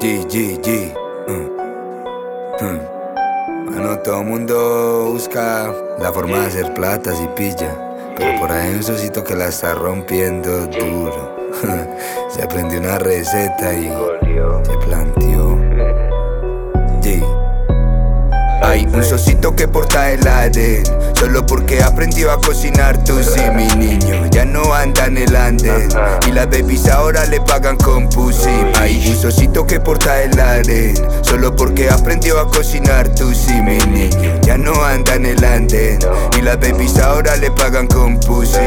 G. Mano, todo el mundo busca la forma de hacer plata si pilla, pero por ahí hay un socito que la está rompiendo duro. Se aprendió una receta y se planteó. Hay un socito que porta el ADN, solo porque aprendió a cocinar. Tú sí, mi niño, ya no anda en el andén, y las babies ahora le pagan con pussy. Hay un socito que porta el ADN, solo porque aprendió a cocinar. Tú sí, mi niño, ya no anda en el andén, y las babies ahora le pagan con pussy.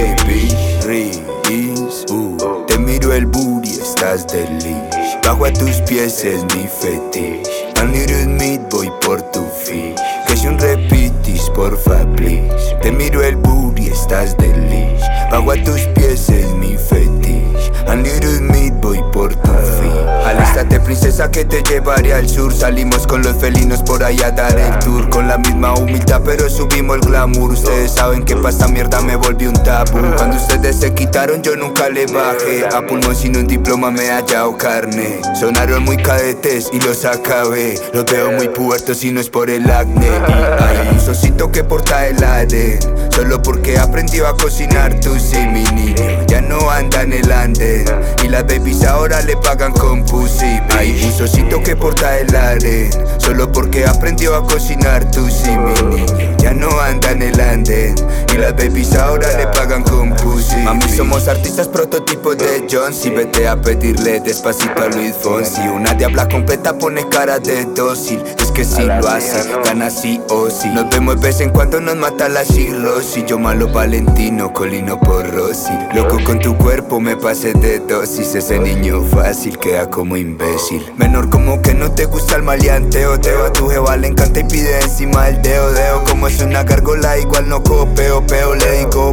Te miro el booty, estás delish. Bajo a tus pies es mi fetish. Al Little Meat voy por tu fish. Que si un repitis, porfa, please. Te miro el booty, estás delish. Bajo a tus pies es mi fetish. Al Little Meat voy por tu fish. Alístate, princesa, que te llevaré al sur. Salimos con los felinos por ahí a dar el tour. Con la misma humildad pero subimos el glamour. Ustedes saben que pa' esta mierda me volví un tabú. Cuando ustedes se quitaron yo nunca le bajé. A pulmón sin un diploma medalla o carne. Sonaron muy cadetes y los acabé. Los veo muy puertos y no es por el acné. Hay un socito que porta el ADN, solo porque aprendió a cocinar. Tú sí, mi niño, ya no anda en el andén, y las babies ahora le pagan con pussy. Hay un socito que porta el ADN, solo porque aprendió a cocinar. Tú sí, mi niño, ya no anda en el andén, y las babies ahora le pagan con pussy. Mami, somos artistas prototipos de John C. Vete a pedirle despacito a Luis Fonsi. Una diabla completa pone cara de dócil. Es que si lo hace, gana sí o sí. Nos vemos de vez en cuando, nos mata la cirrosis. Yo malo Valentino, colino por Rossi. Loco con tu cuerpo, me pasé de dosis. Ese niño fácil queda como imbécil. Menor, como que no te gusta el maleanteo. Teo a tu jeva le encanta y pide encima el dedo. Como es una gárgola, igual no copeo. Le digo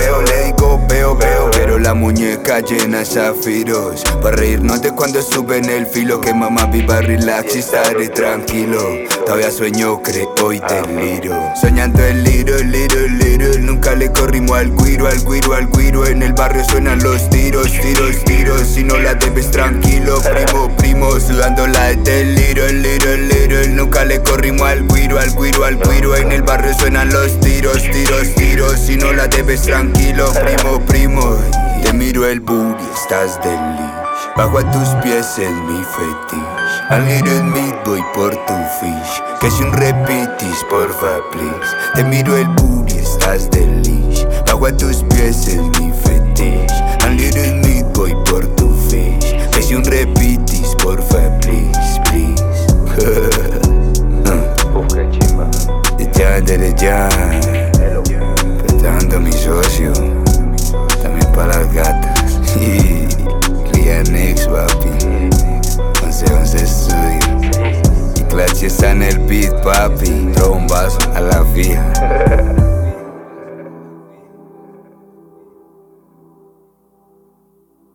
veo. Pero la muñeca llena de zafiros, para reírnos de cuando suben el filo. Que mamá viva relax y estaré tranquilo. Todavía sueño, creo y deliro. Soñando el little. Nunca le corrimos al guiro. En el barrio suenan los tiros. Si no la debes, tranquilo, primo. Sudando la de little. Nunca le corrimos al guiro. En el barrio suenan los tiros. Si no la debes, tranquilo, primo. Te miro el booty, estás delish. Bajo a tus pies es mi fetish. Al Little Meat voy por tu fish. Que si un repitis, porfa, please. Te miro el booty, estás delish. Bajo a tus pies es mi fetish. Al Little Meat voy por tu fish. Que si un repitis, porfa, please. De Jan, prestando a mi socio, también para las gatas. Lian X, papi, 11 Studio. Y Clutch está en el beat, papi. Trombazo a la fija.